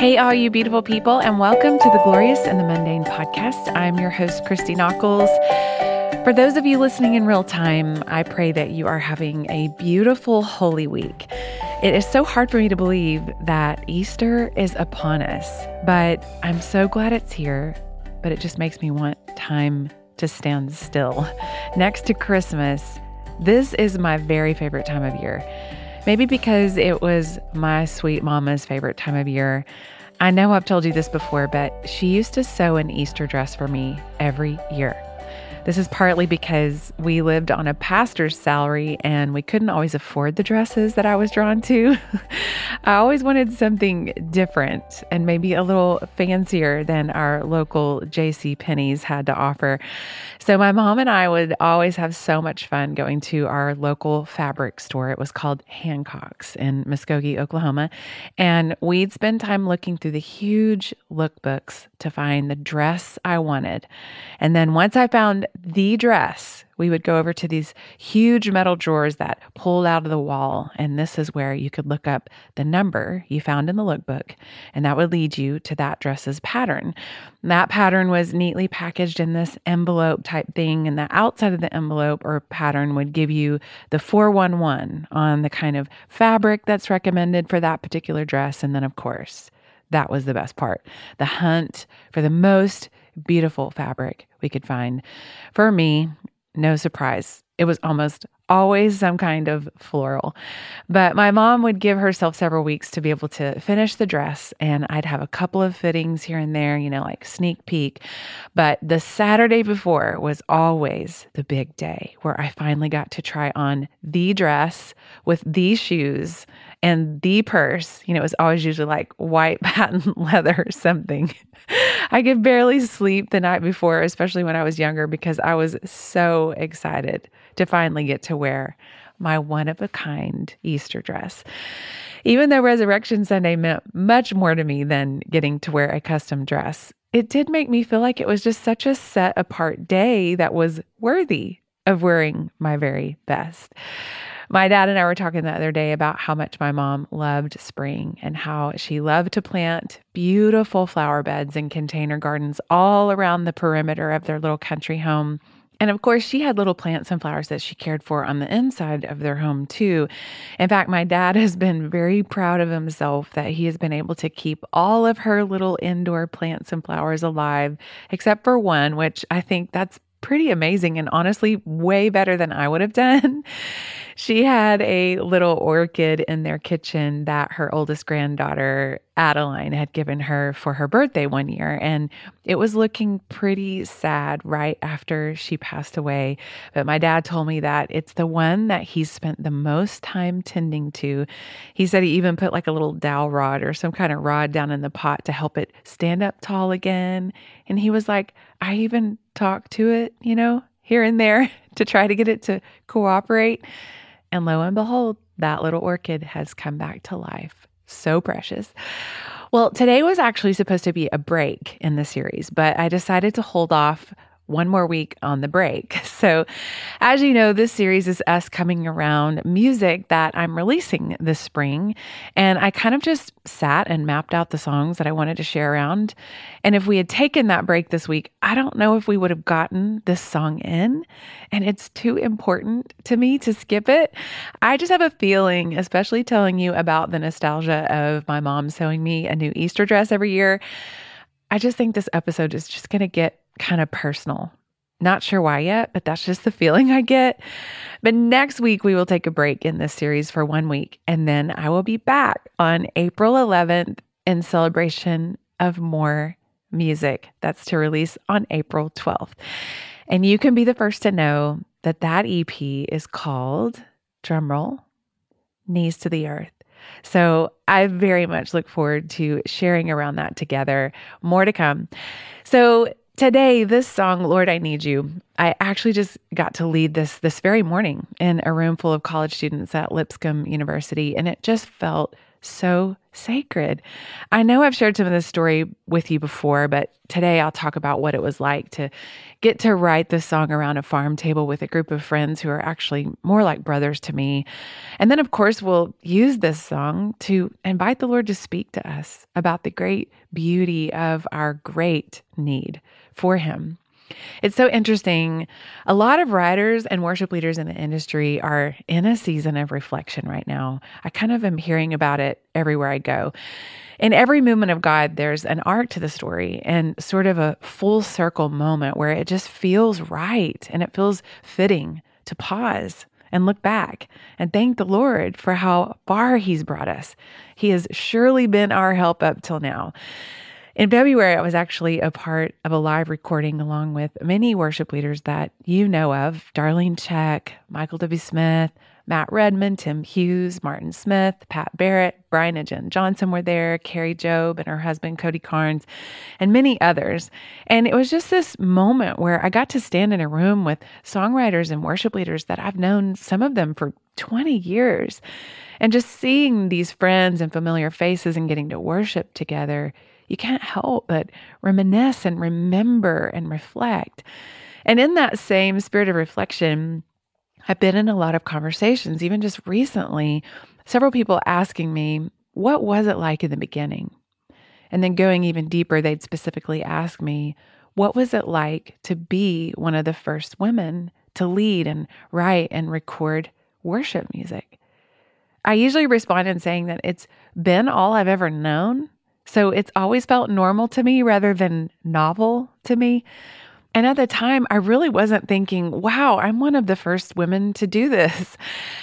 Hey, all you beautiful people, and welcome to the Glorious and the Mundane podcast. I'm your host, Christy Nockels. For those of you listening in real time, I pray that you are having a beautiful Holy Week. It is so hard for me to believe that Easter is upon us, but I'm so glad it's here, but it just makes me want time to stand still. Next to Christmas, this is my very favorite time of year. Maybe because it was my sweet mama's favorite time of year. I know I've told you this before, but she used to sew an Easter dress for me every year. This is partly because we lived on a pastor's salary and we couldn't always afford the dresses that I was drawn to. I always wanted something different and maybe a little fancier than our local JCPenney's had to offer. So my mom and I would always have so much fun going to our local fabric store. It was called Hancock's in Muskogee, Oklahoma. And we'd spend time looking through the huge lookbooks to find the dress I wanted. And then once I found the dress, we would go over to these huge metal drawers that pulled out of the wall. And this is where you could look up the number you found in the lookbook, and that would lead you to that dress's pattern. And that pattern was neatly packaged in this envelope type thing, and the outside of the envelope or pattern would give you the 411 on the kind of fabric that's recommended for that particular dress. And then, of course, that was the best part, the hunt for the most beautiful fabric we could find. For me, no surprise, it was almost always some kind of floral. But my mom would give herself several weeks to be able to finish the dress, and I'd have a couple of fittings here and there, like sneak peek. But the Saturday before was always the big day where I finally got to try on the dress with the shoes and the purse. It was always usually like white patent leather or something. I could barely sleep the night before, especially when I was younger, because I was so excited to finally get to wear my one-of-a-kind Easter dress. Even though Resurrection Sunday meant much more to me than getting to wear a custom dress, it did make me feel like it was just such a set-apart day that was worthy of wearing my very best. My dad and I were talking the other day about how much my mom loved spring and how she loved to plant beautiful flower beds and container gardens all around the perimeter of their little country home. And of course, she had little plants and flowers that she cared for on the inside of their home too. In fact, my dad has been very proud of himself that he has been able to keep all of her little indoor plants and flowers alive, except for one, which I think that's pretty amazing and honestly way better than I would have done. She had a little orchid in their kitchen that her oldest granddaughter, Adeline, had given her for her birthday one year. And it was looking pretty sad right after she passed away. But my dad told me that it's the one that he's spent the most time tending to. He said he even put like a little dowel rod or some kind of rod down in the pot to help it stand up tall again. And he was like, I even talked to it, here and there to try to get it to cooperate. And lo and behold, that little orchid has come back to life. So precious. Well, today was actually supposed to be a break in the series, but I decided to hold off one more week on the break. So as you know, this series is us coming around music that I'm releasing this spring. And I kind of just sat and mapped out the songs that I wanted to share around. And if we had taken that break this week, I don't know if we would have gotten this song in. And it's too important to me to skip it. I just have a feeling, especially telling you about the nostalgia of my mom sewing me a new Easter dress every year. I just think this episode is just going to get kind of personal. Not sure why yet, but that's just the feeling I get. But next week, we will take a break in this series for 1 week, and then I will be back on April 11th in celebration of more music that's to release on April 12th. And you can be the first to know that that EP is called, drumroll, Knees to the Earth. So I very much look forward to sharing around that together. More to come. So today, this song, Lord, I Need You, I actually just got to lead this very morning in a room full of college students at Lipscomb University, and it just felt so sacred. I know I've shared some of this story with you before, but today I'll talk about what it was like to get to write this song around a farm table with a group of friends who are actually more like brothers to me. And then, of course, we'll use this song to invite the Lord to speak to us about the great beauty of our great need for Him. It's so interesting. A lot of writers and worship leaders in the industry are in a season of reflection right now. I kind of am hearing about it everywhere I go. In every movement of God, there's an arc to the story and sort of a full circle moment where it just feels right and it feels fitting to pause and look back and thank the Lord for how far He's brought us. He has surely been our help up till now. In February, I was actually a part of a live recording along with many worship leaders that you know of: Darlene Check, Michael W. Smith, Matt Redman, Tim Hughes, Martin Smith, Pat Barrett, Brian and Jen Johnson were there, Carrie Job and her husband, Cody Carnes, and many others. And it was just this moment where I got to stand in a room with songwriters and worship leaders that I've known, some of them for 20 years. And just seeing these friends and familiar faces and getting to worship together, you can't help but reminisce and remember and reflect. And in that same spirit of reflection, I've been in a lot of conversations, even just recently, several people asking me, what was it like in the beginning? And then going even deeper, they'd specifically ask me, what was it like to be one of the first women to lead and write and record worship music? I usually respond in saying that it's been all I've ever known. So it's always felt normal to me rather than novel to me. And at the time, I really wasn't thinking, wow, I'm one of the first women to do this.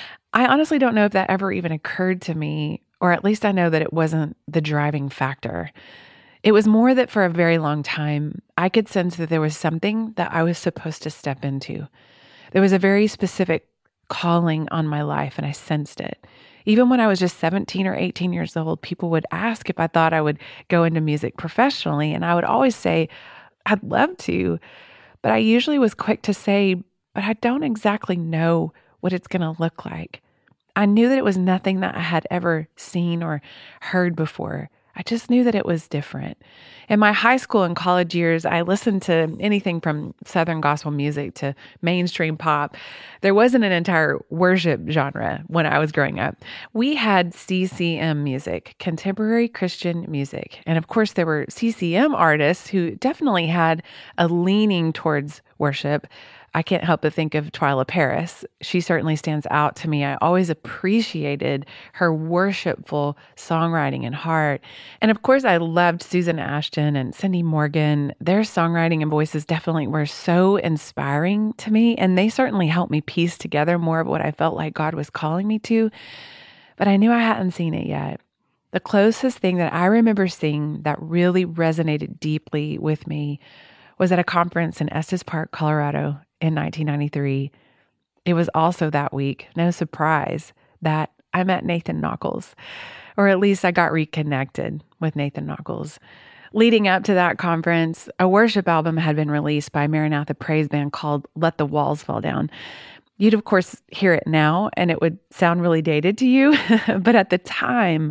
I honestly don't know if that ever even occurred to me, or at least I know that it wasn't the driving factor. It was more that for a very long time, I could sense that there was something that I was supposed to step into. There was a very specific calling on my life, and I sensed it. Even when I was just 17 or 18 years old, people would ask if I thought I would go into music professionally. And I would always say, I'd love to. But I usually was quick to say, but I don't exactly know what it's going to look like. I knew that it was nothing that I had ever seen or heard before. I just knew that it was different. In my high school and college years, I listened to anything from Southern gospel music to mainstream pop. There wasn't an entire worship genre when I was growing up. We had CCM music, contemporary Christian music. And of course, there were CCM artists who definitely had a leaning towards worship. I can't help but think of Twyla Paris. She certainly stands out to me. I always appreciated her worshipful songwriting and heart. And of course, I loved Susan Ashton and Cindy Morgan. Their songwriting and voices definitely were so inspiring to me, and they certainly helped me piece together more of what I felt like God was calling me to. But I knew I hadn't seen it yet. The closest thing that I remember seeing that really resonated deeply with me was at a conference in Estes Park, Colorado in 1993. It was also that week, no surprise, that I met Nathan Nockels, or at least I got reconnected with Nathan Nockels. Leading up to that conference, a worship album had been released by Maranatha Praise Band called Let the Walls Fall Down. You'd, of course, hear it now, and it would sound really dated to you, but at the time,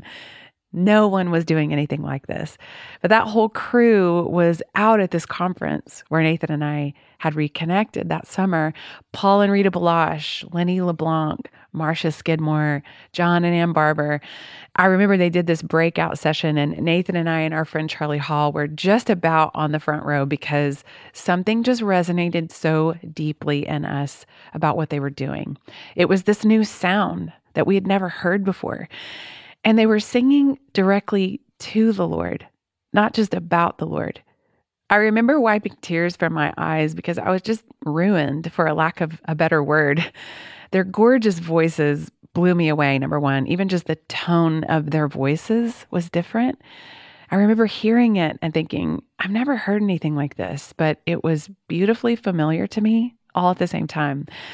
no one was doing anything like this. But that whole crew was out at this conference where Nathan and I had reconnected that summer. Paul and Rita Balash, Lenny LeBlanc, Marcia Skidmore, John and Ann Barber. I remember they did this breakout session, and Nathan and I and our friend Charlie Hall were just about on the front row because something just resonated so deeply in us about what they were doing. It was this new sound that we had never heard before. And they were singing directly to the Lord, not just about the Lord. I remember wiping tears from my eyes because I was just ruined, for a lack of a better word. Their gorgeous voices blew me away, number one. Even just the tone of their voices was different. I remember hearing it and thinking, I've never heard anything like this, but it was beautifully familiar to me all at the same time.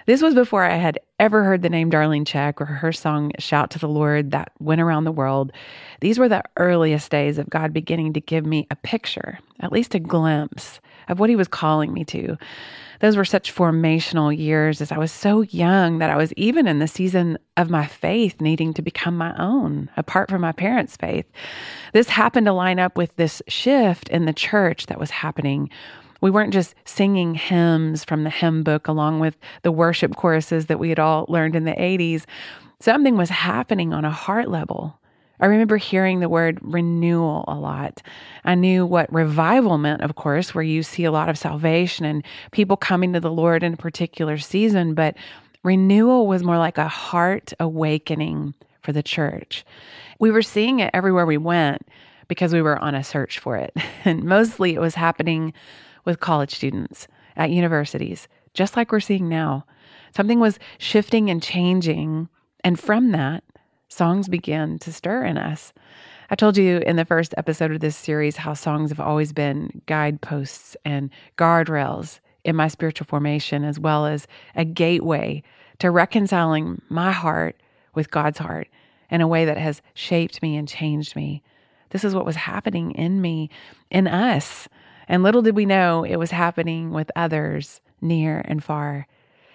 This was before I had ever heard the name Darlene Zschech or her song Shout to the Lord that went around the world. These were the earliest days of God beginning to give me a picture, at least a glimpse of what he was calling me to. Those were such formational years as I was so young that I was even in the season of my faith needing to become my own, apart from my parents' faith. This happened to line up with this shift in the church that was happening. We weren't just singing hymns from the hymn book along with the worship choruses that we had all learned in the 80s. Something was happening on a heart level. I remember hearing the word renewal a lot. I knew what revival meant, of course, where you see a lot of salvation and people coming to the Lord in a particular season, but renewal was more like a heart awakening for the church. We were seeing it everywhere we went because we were on a search for it. And mostly it was happening with college students at universities, just like we're seeing now. Something was shifting and changing, and from that, songs began to stir in us. I told you in the first episode of this series how songs have always been guideposts and guardrails in my spiritual formation, as well as a gateway to reconciling my heart with God's heart in a way that has shaped me and changed me. This is what was happening in me, in us. And little did we know it was happening with others near and far.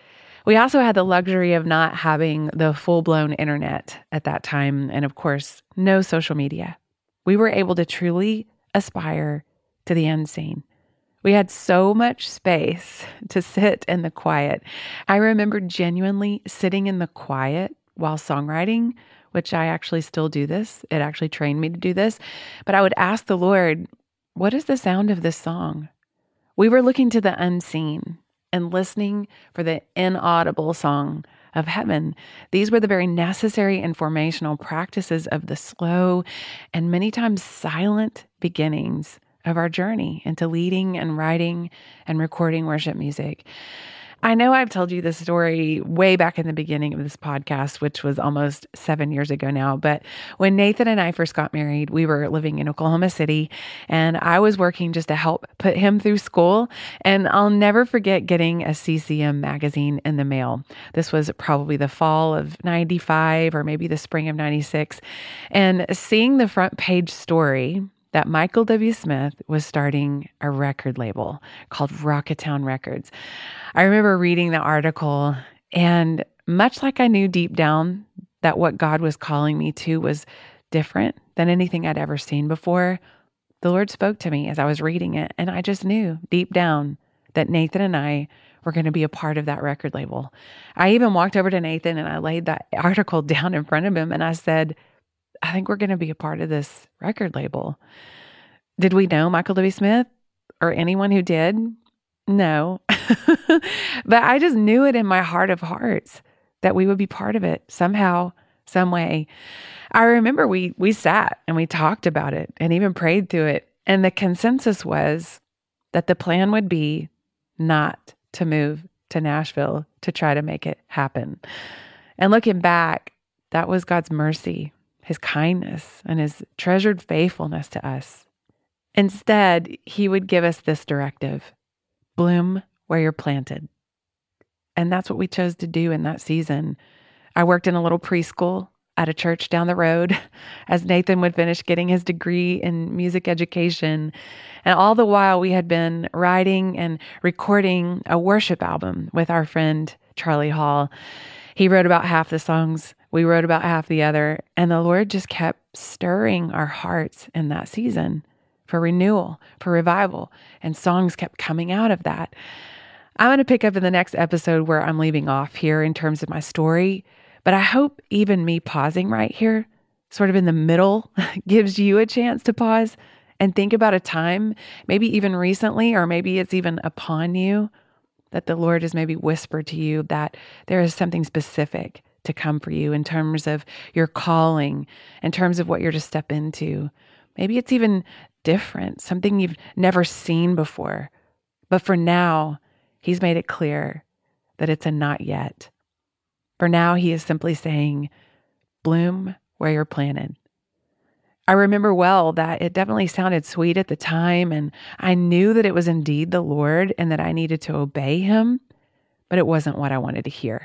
We also had the luxury of not having the full-blown internet at that time, and of course, no social media. We were able to truly aspire to the unseen. We had so much space to sit in the quiet. I remember genuinely sitting in the quiet while songwriting, which I actually still do this. It actually trained me to do this. But I would ask the Lord, what is the sound of this song? We were looking to the unseen and listening for the inaudible song of heaven. These were the very necessary and formational practices of the slow and many times silent beginnings of our journey into leading and writing and recording worship music. I know I've told you this story way back in the beginning of this podcast, which was almost 7 years ago now. But when Nathan and I first got married, we were living in Oklahoma City, and I was working just to help put him through school. And I'll never forget getting a CCM magazine in the mail. This was probably the fall of 95 or maybe the spring of 96. And seeing the front page story that Michael W. Smith was starting a record label called Rocketown Records. I remember reading the article, and much like I knew deep down that what God was calling me to was different than anything I'd ever seen before, the Lord spoke to me as I was reading it, and I just knew deep down that Nathan and I were going to be a part of that record label. I even walked over to Nathan and I laid that article down in front of him, and I said, I think we're going to be a part of this record label. Did we know Michael W. Smith or anyone who did? No. But I just knew it in my heart of hearts that we would be part of it somehow, some way. I remember we sat and we talked about it and even prayed through it. And the consensus was that the plan would be not to move to Nashville to try to make it happen. And looking back, that was God's mercy, His kindness, and His treasured faithfulness to us. Instead, He would give us this directive: bloom where you're planted. And that's what we chose to do in that season. I worked in a little preschool at a church down the road as Nathan would finish getting his degree in music education. And all the while we had been writing and recording a worship album with our friend Charlie Hall. He wrote about half the songs. We wrote about half the other. And the Lord just kept stirring our hearts in that season for renewal, for revival, and songs kept coming out of that. I'm going to pick up in the next episode where I'm leaving off here in terms of my story, but I hope even me pausing right here, sort of in the middle, gives you a chance to pause and think about a time, maybe even recently, or maybe it's even upon you, that the Lord has maybe whispered to you that there is something specific to come for you in terms of your calling, in terms of what you're to step into. Maybe it's even different, something you've never seen before. But for now, He's made it clear that it's a not yet. For now, He is simply saying, bloom where you're planted. I remember well that it definitely sounded sweet at the time, and I knew that it was indeed the Lord and that I needed to obey Him. but it wasn't what I wanted to hear.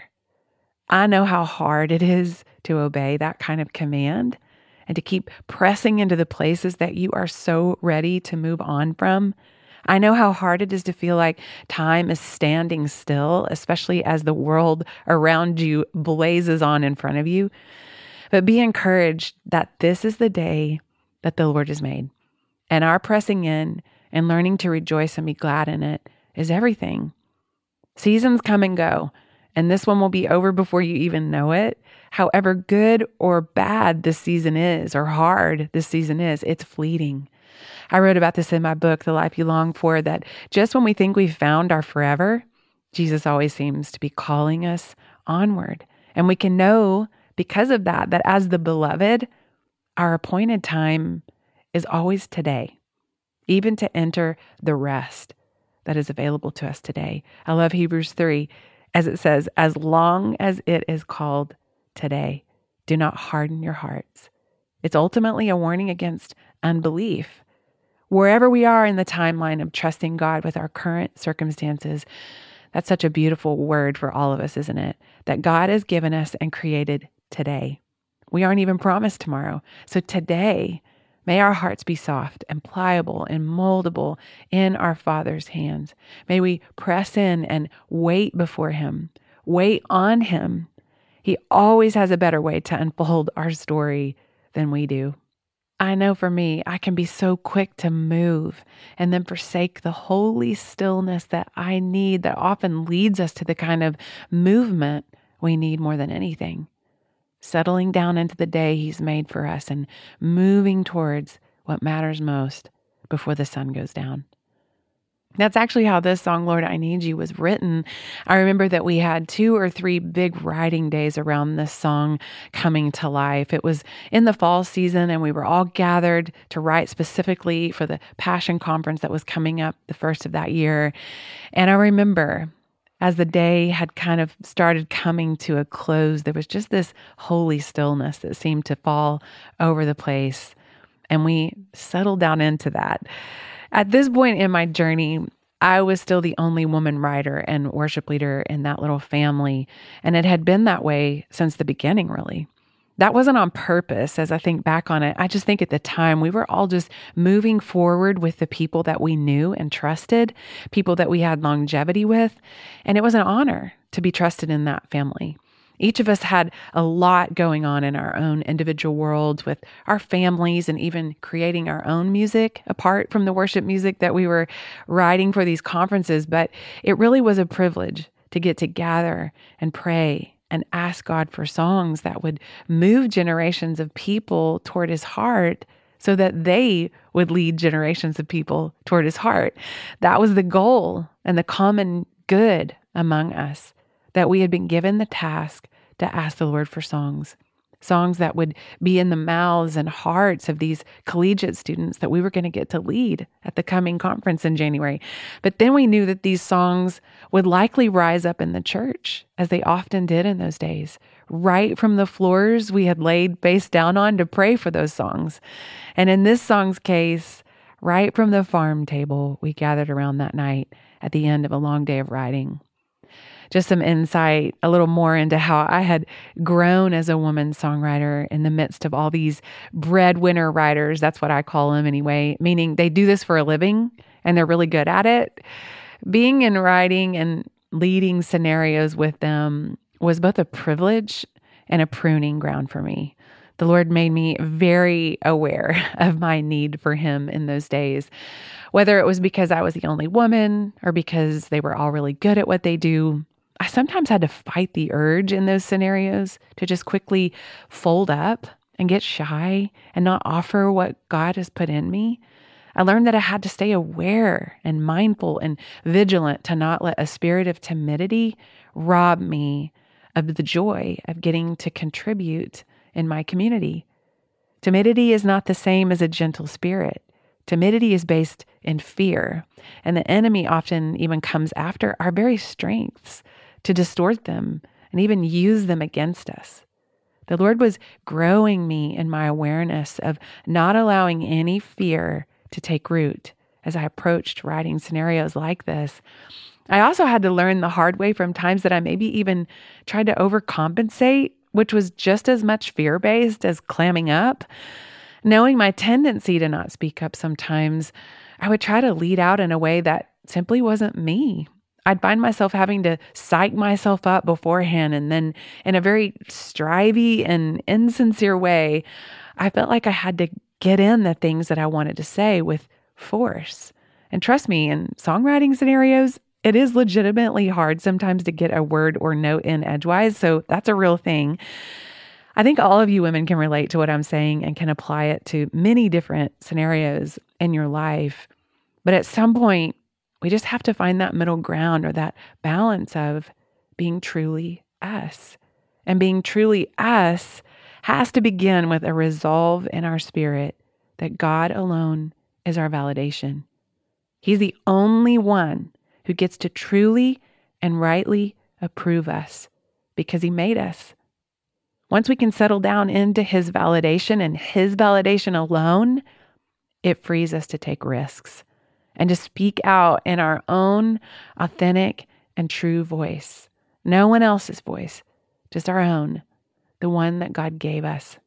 I know how hard it is to obey that kind of command and to keep pressing into the places that you are so ready to move on from. I know how hard it is to feel like time is standing still, especially as the world around you blazes on in front of you. But be encouraged that this is the day that the Lord has made. And our pressing in and learning to rejoice and be glad in it is everything. Seasons come and go, and this one will be over before you even know it. However good or bad this season is, or hard this season is, it's fleeting. I wrote about this in my book, The Life You Long For, that just when we think we've found our forever, Jesus always seems to be calling us onward. And we can know because of that as the beloved, our appointed time is always today, even to enter the rest that is available to us today. I love Hebrews 3, as it says, as long as it is called today, do not harden your hearts. It's ultimately a warning against unbelief. Wherever we are in the timeline of trusting God with our current circumstances, that's such a beautiful word for all of us, isn't it? That God has given us and created today. We aren't even promised tomorrow. So today, may our hearts be soft and pliable and moldable in our Father's hands. May we press in and wait before Him, wait on Him. He always has a better way to unfold our story than we do. I know for me, I can be so quick to move and then forsake the holy stillness that I need that often leads us to the kind of movement we need more than anything. Settling down into the day He's made for us and moving towards what matters most before the sun goes down. That's actually how this song, Lord, I Need You, was written. I remember that we had 2 or 3 big writing days around this song coming to life. It was in the fall season, and we were all gathered to write specifically for the Passion Conference that was coming up the first of that year. And I remember as the day had kind of started coming to a close, there was just this holy stillness that seemed to fall over the place. And we settled down into that. At this point in my journey, I was still the only woman writer and worship leader in that little family. And it had been that way since the beginning, really. That wasn't on purpose. As I think back on it, I just think at the time we were all just moving forward with the people that we knew and trusted, people that we had longevity with. And it was an honor to be trusted in that family. Each of us had a lot going on in our own individual worlds with our families and even creating our own music apart from the worship music that we were writing for these conferences. But it really was a privilege to get to gather and pray and ask God for songs that would move generations of people toward His heart so that they would lead generations of people toward His heart. That was the goal and the common good among us, that we had been given the task to ask the Lord for songs that would be in the mouths and hearts of these collegiate students that we were going to get to lead at the coming conference in January. But then we knew that these songs would likely rise up in the church, as they often did in those days, right from the floors we had laid face down on to pray for those songs. And in this song's case, right from the farm table, we gathered around that night at the end of a long day of writing. Just some insight, a little more into how I had grown as a woman songwriter in the midst of all these breadwinner writers. That's what I call them anyway, meaning they do this for a living and they're really good at it. Being in writing and leading scenarios with them was both a privilege and a pruning ground for me. The Lord made me very aware of my need for Him in those days, whether it was because I was the only woman or because they were all really good at what they do. I sometimes had to fight the urge in those scenarios to just quickly fold up and get shy and not offer what God has put in me. I learned that I had to stay aware and mindful and vigilant to not let a spirit of timidity rob me of the joy of getting to contribute in my community. Timidity is not the same as a gentle spirit. Timidity is based in fear, and the enemy often even comes after our very strengths to distort them and even use them against us. The Lord was growing me in my awareness of not allowing any fear to take root as I approached writing scenarios like this. I also had to learn the hard way from times that I maybe even tried to overcompensate, which was just as much fear-based as clamming up. Knowing my tendency to not speak up sometimes, I would try to lead out in a way that simply wasn't me. I'd find myself having to psych myself up beforehand, and then in a very strivey and insincere way, I felt like I had to get in the things that I wanted to say with force. And trust me, in songwriting scenarios, it is legitimately hard sometimes to get a word or note in edgewise, so that's a real thing. I think all of you women can relate to what I'm saying and can apply it to many different scenarios in your life. But at some point, we just have to find that middle ground or that balance of being truly us. And being truly us has to begin with a resolve in our spirit that God alone is our validation. He's the only one who gets to truly and rightly approve us because he made us. Once we can settle down into his validation and his validation alone, it frees us to take risks and to speak out in our own authentic and true voice. No one else's voice, just our own, the one that God gave us.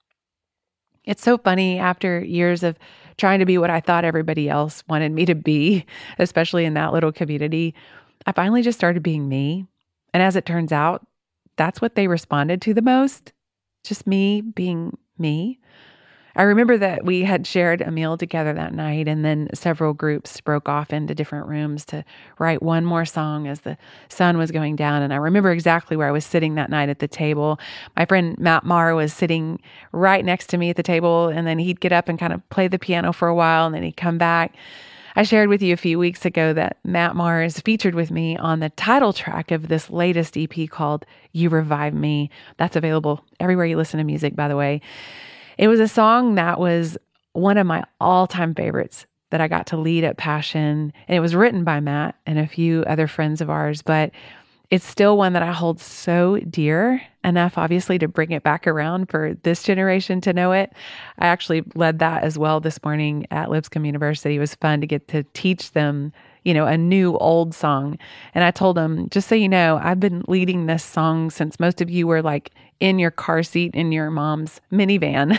It's so funny, after years of trying to be what I thought everybody else wanted me to be, especially in that little community, I finally just started being me. And as it turns out, that's what they responded to the most, just me being me. I remember that we had shared a meal together that night, and then several groups broke off into different rooms to write one more song as the sun was going down. And I remember exactly where I was sitting that night at the table. My friend Matt Maher was sitting right next to me at the table, and then he'd get up and kind of play the piano for a while, and then he'd come back. I shared with you a few weeks ago that Matt Maher is featured with me on the title track of this latest EP called You Revive Me. That's available everywhere you listen to music, by the way. It was a song that was one of my all-time favorites that I got to lead at Passion. And it was written by Matt and a few other friends of ours, but it's still one that I hold so dear, enough obviously to bring it back around for this generation to know it. I actually led that as well this morning at Lipscomb University. It was fun to get to teach them, a new old song. And I told them, just so you know, I've been leading this song since most of you were like in your car seat in your mom's minivan.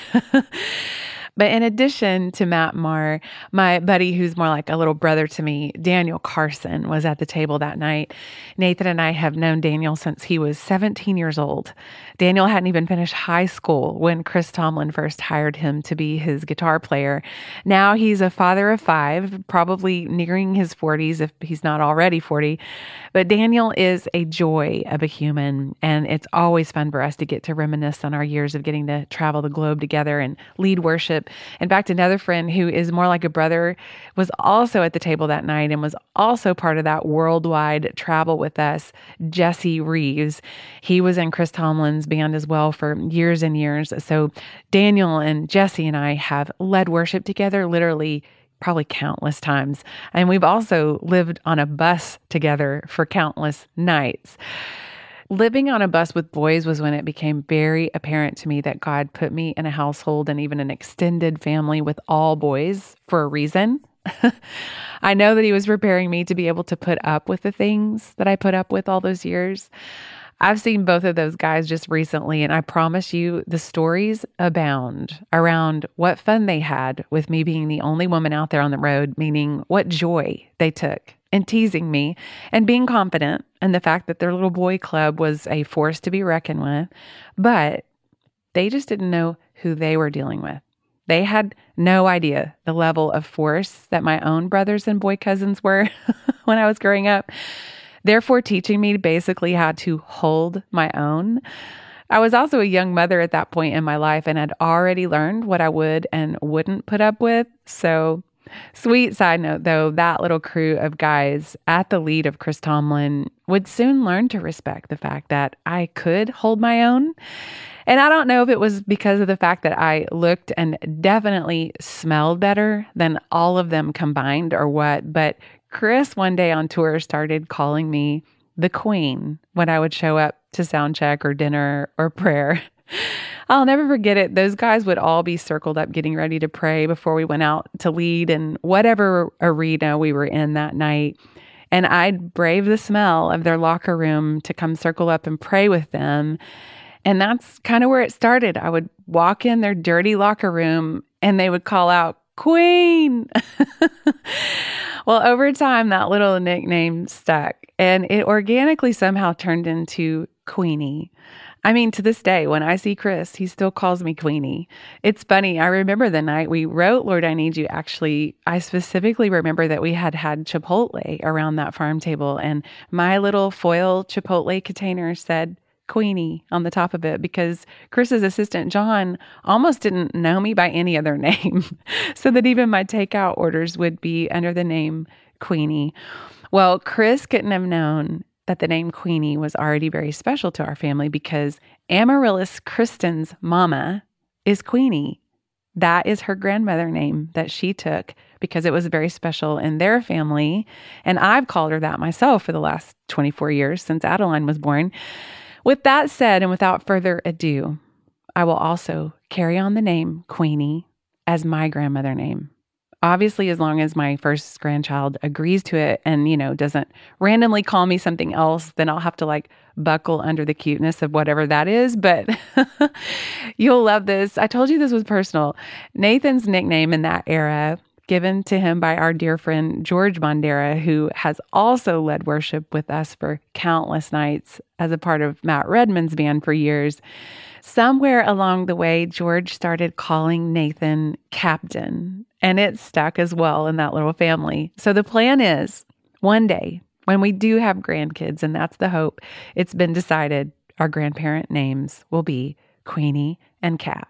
But in addition to Matt Maher, my buddy who's more like a little brother to me, Daniel Carson, was at the table that night. Nathan and I have known Daniel since he was 17 years old. Daniel hadn't even finished high school when Chris Tomlin first hired him to be his guitar player. Now he's a father of 5, probably nearing his 40s if he's not already 40. But Daniel is a joy of a human, and it's always fun for us to get to reminisce on our years of getting to travel the globe together and lead worship. In fact, another friend who is more like a brother was also at the table that night and was also part of that worldwide travel with us, Jesse Reeves. He was in Chris Tomlin's band as well for years and years. So Daniel and Jesse and I have led worship together literally probably countless times. And we've also lived on a bus together for countless nights. Living on a bus with boys was when it became very apparent to me that God put me in a household and even an extended family with all boys for a reason. I know that he was preparing me to be able to put up with the things that I put up with all those years. I've seen both of those guys just recently, and I promise you the stories abound around what fun they had with me being the only woman out there on the road, meaning what joy they took in teasing me and being confident in the fact that their little boy club was a force to be reckoned with. But they just didn't know who they were dealing with. They had no idea the level of force that my own brothers and boy cousins were when I was growing up, therefore teaching me basically how to hold my own. I was also a young mother at that point in my life and had already learned what I would and wouldn't put up with. So, sweet side note though, that little crew of guys at the lead of Chris Tomlin would soon learn to respect the fact that I could hold my own. And I don't know if it was because of the fact that I looked and definitely smelled better than all of them combined or what, but Chris one day on tour started calling me the queen when I would show up to sound check or dinner or prayer. I'll never forget it. Those guys would all be circled up getting ready to pray before we went out to lead in whatever arena we were in that night. And I'd brave the smell of their locker room to come circle up and pray with them. And that's kind of where it started. I would walk in their dirty locker room and they would call out, "Queen." Well, over time, that little nickname stuck and it organically somehow turned into Queenie. I mean, to this day, when I see Chris, he still calls me Queenie. It's funny. I remember the night we wrote Lord, I Need You. Actually, I specifically remember that we had Chipotle around that farm table, and my little foil Chipotle container said Queenie on the top of it because Chris's assistant, John, almost didn't know me by any other name, so that even my takeout orders would be under the name Queenie. Well, Chris couldn't have known that the name Queenie was already very special to our family because Amaryllis Kristen's mama is Queenie. That is her grandmother name that she took because it was very special in their family. And I've called her that myself for the last 24 years since Adeline was born. With that said, and without further ado, I will also carry on the name Queenie as my grandmother name. Obviously, as long as my first grandchild agrees to it and, doesn't randomly call me something else, then I'll have to buckle under the cuteness of whatever that is. But you'll love this. I told you this was personal. Nathan's nickname in that era, given to him by our dear friend George Mondera, who has also led worship with us for countless nights as a part of Matt Redman's band for years. Somewhere along the way, George started calling Nathan Captain, and it stuck as well in that little family. So the plan is one day when we do have grandkids, and that's the hope, it's been decided our grandparent names will be Queenie and Cap.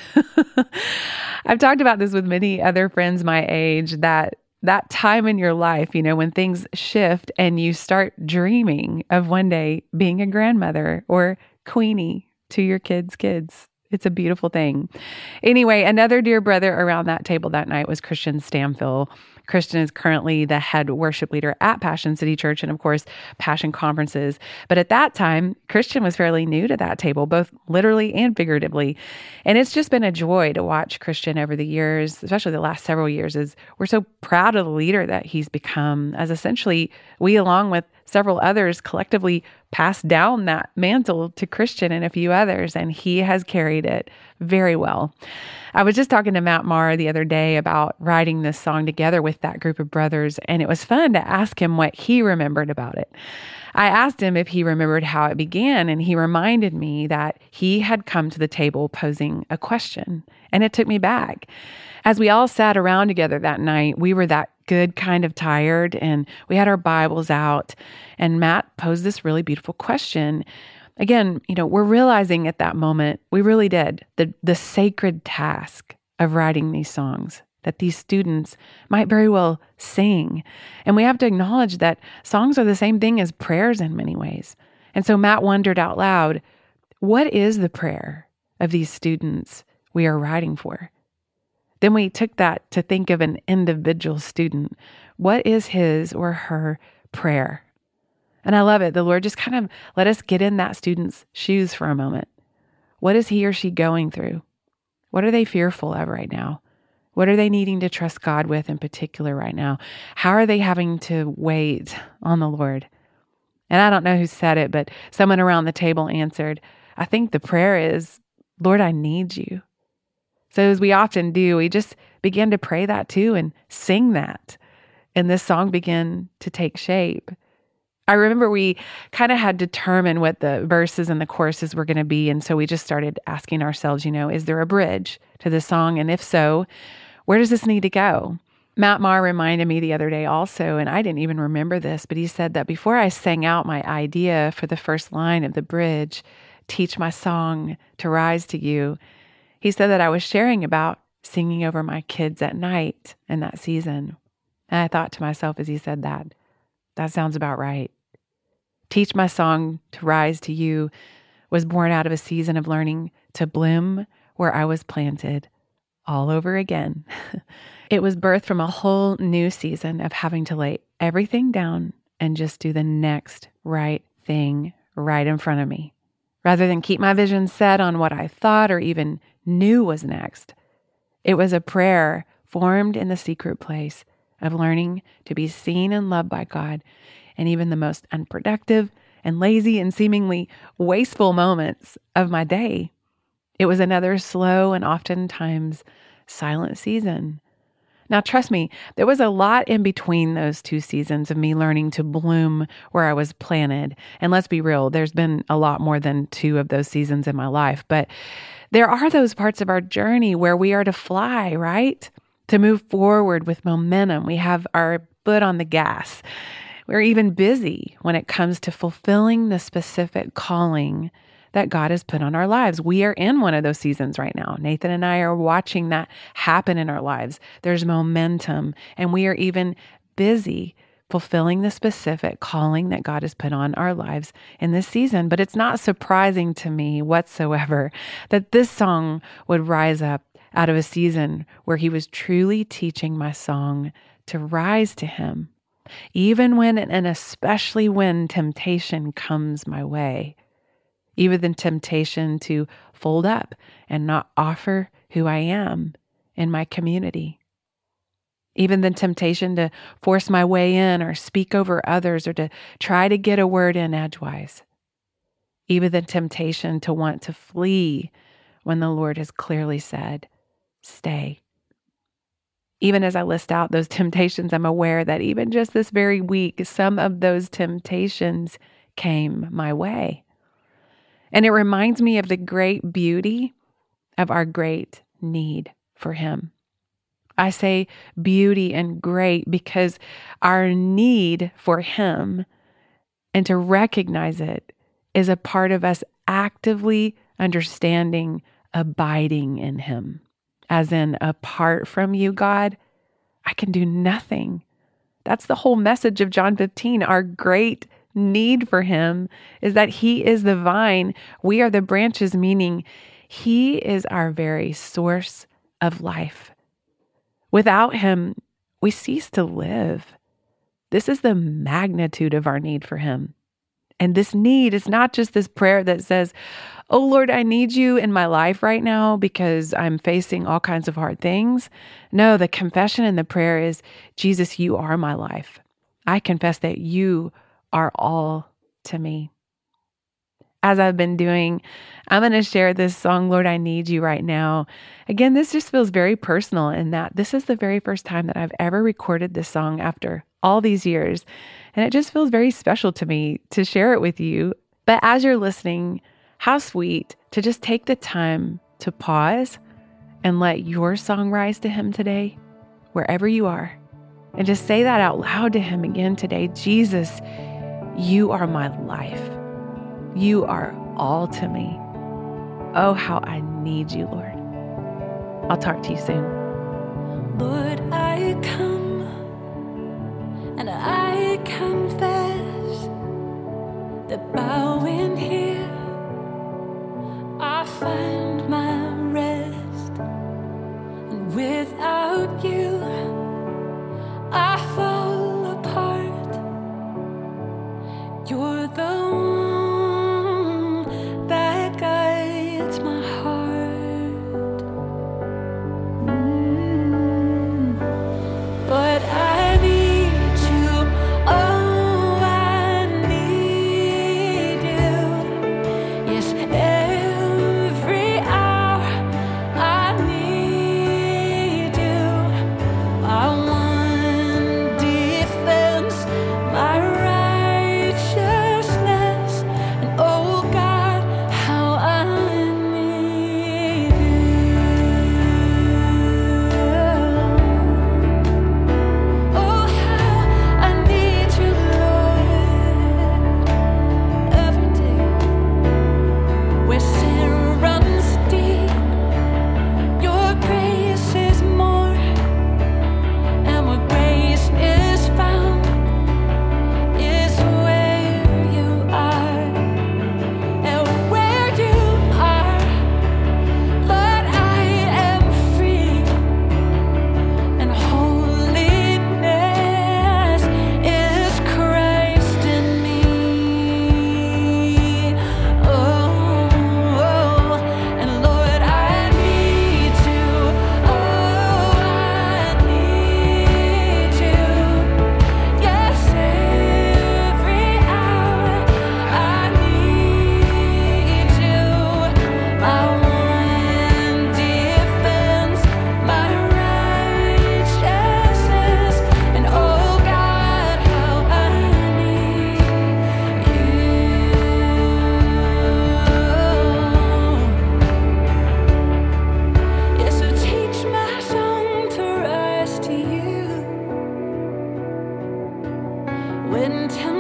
I've talked about this with many other friends my age, that time in your life, when things shift and you start dreaming of one day being a grandmother or Queenie to your kids' kids. It's a beautiful thing. Anyway, another dear brother around that table that night was Christian Stamfill. Christian is currently the head worship leader at Passion City Church and, of course, Passion Conferences. But at that time, Christian was fairly new to that table, both literally and figuratively. And it's just been a joy to watch Christian over the years, especially the last several years, as we're so proud of the leader that he's become, as essentially we, along with several others, collectively passed down that mantle to Christian and a few others, and he has carried it very well. I was just talking to Matt Maher the other day about writing this song together with that group of brothers, and it was fun to ask him what he remembered about it. I asked him if he remembered how it began, and he reminded me that he had come to the table posing a question, and it took me back. As we all sat around together that night, we were that good kind of tired, and we had our Bibles out, and Matt posed this really beautiful question. Again, we're realizing at that moment, we really did, the sacred task of writing these songs that these students might very well sing. And we have to acknowledge that songs are the same thing as prayers in many ways. And so Matt wondered out loud, what is the prayer of these students we are writing for? Then we took that to think of an individual student. What is his or her prayer? And I love it. The Lord just kind of let us get in that student's shoes for a moment. What is he or she going through? What are they fearful of right now? What are they needing to trust God with in particular right now? How are they having to wait on the Lord? And I don't know who said it, but someone around the table answered, I think the prayer is, Lord, I need you. So as we often do, we just begin to pray that too and sing that. And this song began to take shape. I remember we kind of had to determine what the verses and the choruses were going to be. And so we just started asking ourselves, is there a bridge to this song? And if so, where does this need to go? Matt Maher reminded me the other day also, and I didn't even remember this, but he said that before I sang out my idea for the first line of the bridge, teach my song to rise to you, he said that I was sharing about singing over my kids at night in that season. And I thought to myself as he said that sounds about right. Teach my song to rise to you was born out of a season of learning to bloom where I was planted all over again. It was birthed from a whole new season of having to lay everything down and just do the next right thing right in front of me, rather than keep my vision set on what I thought or even knew was next. It was a prayer formed in the secret place of learning to be seen and loved by God in even the most unproductive and lazy and seemingly wasteful moments of my day. It was another slow and oftentimes silent season. Now, trust me, there was a lot in between those two seasons of me learning to bloom where I was planted. And let's be real, there's been a lot more than 2 of those seasons in my life. But there are those parts of our journey where we are to fly, right? To move forward with momentum. We have our foot on the gas. We're even busy when it comes to fulfilling the specific calling that God has put on our lives. We are in one of those seasons right now. Nathan and I are watching that happen in our lives. There's momentum, and we are even busy fulfilling the specific calling that God has put on our lives in this season. But it's not surprising to me whatsoever that this song would rise up out of a season where He was truly teaching my song to rise to Him, even when and especially when temptation comes my way. Even the temptation to fold up and not offer who I am in my community. Even the temptation to force my way in or speak over others or to try to get a word in edgewise. Even the temptation to want to flee when the Lord has clearly said, stay. Even as I list out those temptations, I'm aware that even just this very week, some of those temptations came my way. And it reminds me of the great beauty of our great need for Him. I say beauty and great because our need for Him and to recognize it is a part of us actively understanding abiding in Him. As in, apart from you, God, I can do nothing. That's the whole message of John 15, our great need for Him is that He is the vine. We are the branches, meaning He is our very source of life. Without Him, we cease to live. This is the magnitude of our need for Him. And this need is not just this prayer that says, oh Lord, I need you in my life right now because I'm facing all kinds of hard things. No, the confession in the prayer is, Jesus, you are my life. I confess that you are all to me. As I've been doing, I'm going to share this song, Lord, I Need You right now. Again, this just feels very personal in that this is the very first time that I've ever recorded this song after all these years. And it just feels very special to me to share it with you. But as you're listening, how sweet to just take the time to pause and let your song rise to Him today, wherever you are. And just say that out loud to Him again today. Jesus, you are my life. You are all to me. Oh, how I need you, Lord. I'll talk to you soon. Lord, I come and I confess that bowing here I find my rest, and without you I fall apart. You're the one that guides my heart. But I need you, oh I need you. when temptation